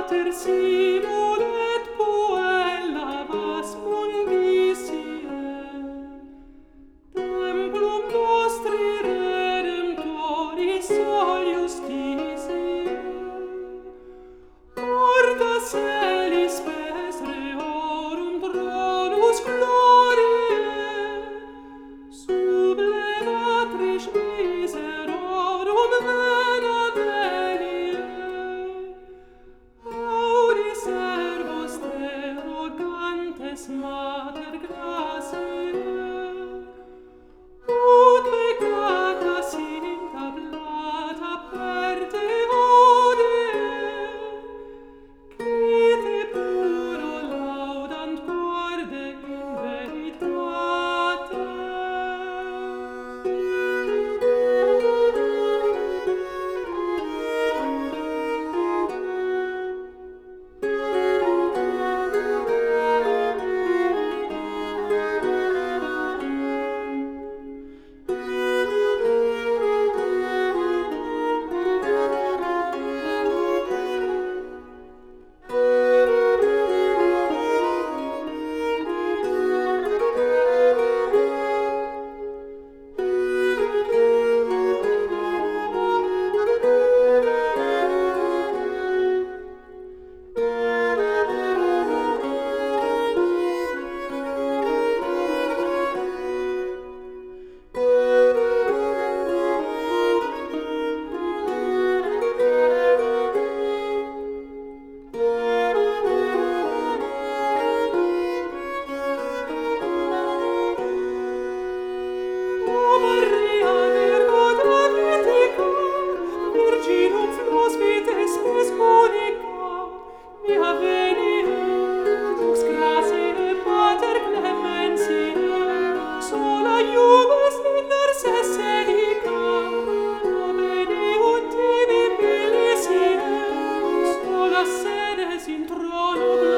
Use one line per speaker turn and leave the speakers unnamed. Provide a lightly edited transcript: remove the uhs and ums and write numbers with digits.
Mater simulet puella vas mundicie, templum nostri redemptoris solius disiae. Orta celis spes reorum tronus gloriae, sublevatrice miserorum vena veniae. Audi servos te rogantes mater graciae, ut peccata sinta blata per te odie, qui te puro laudant corde in veritate. O Maria, Virgo Davidica, Virginum flos vitae spes monica, via venie, lux gratiae Pater clementiae, sola iubes minors seneca, obediunt tibi militiae, sola sedes in trono